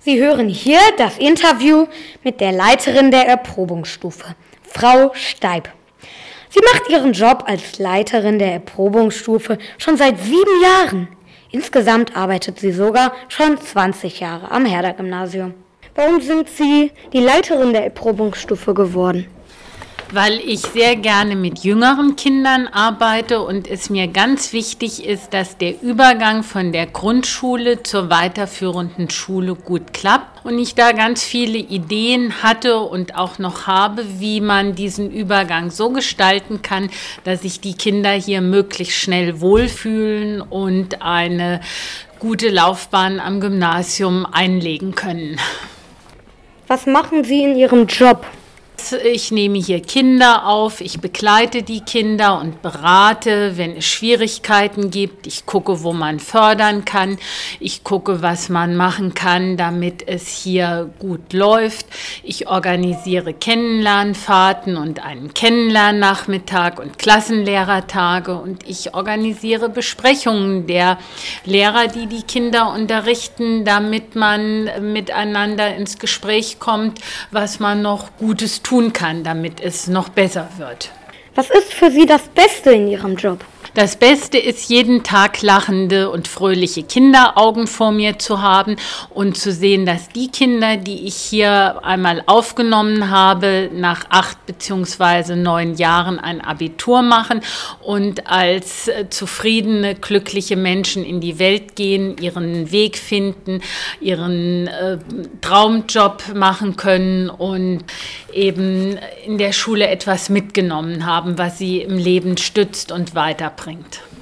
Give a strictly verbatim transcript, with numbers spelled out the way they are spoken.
Sie hören hier das Interview mit der Leiterin der Erprobungsstufe, Frau Steib. Sie macht ihren Job als Leiterin der Erprobungsstufe schon seit sieben Jahren. Insgesamt arbeitet sie sogar schon zwanzig Jahre am Herder-Gymnasium. Warum sind Sie die Leiterin der Erprobungsstufe geworden? Weil ich sehr gerne mit jüngeren Kindern arbeite und es mir ganz wichtig ist, dass der Übergang von der Grundschule zur weiterführenden Schule gut klappt und ich da ganz viele Ideen hatte und auch noch habe, wie man diesen Übergang so gestalten kann, dass sich die Kinder hier möglichst schnell wohlfühlen und eine gute Laufbahn am Gymnasium einlegen können. Was machen Sie in Ihrem Job? Ich nehme hier Kinder auf, ich begleite die Kinder und berate, wenn es Schwierigkeiten gibt. Ich gucke, wo man fördern kann. Ich gucke, was man machen kann, damit es hier gut läuft. Ich organisiere Kennenlernfahrten und einen Kennenlernnachmittag und Klassenlehrertage und ich organisiere Besprechungen der Lehrer, die die Kinder unterrichten, damit man miteinander ins Gespräch kommt, was man noch Gutes tut. tun kann, damit es noch besser wird. Was ist für Sie das Beste in Ihrem Job? Das Beste ist, jeden Tag lachende und fröhliche Kinderaugen vor mir zu haben und zu sehen, dass die Kinder, die ich hier einmal aufgenommen habe, nach acht beziehungsweise neun Jahren ein Abitur machen und als äh, zufriedene, glückliche Menschen in die Welt gehen, ihren Weg finden, ihren äh, Traumjob machen können und eben in der Schule etwas mitgenommen haben, was sie im Leben stützt und weiterbringt.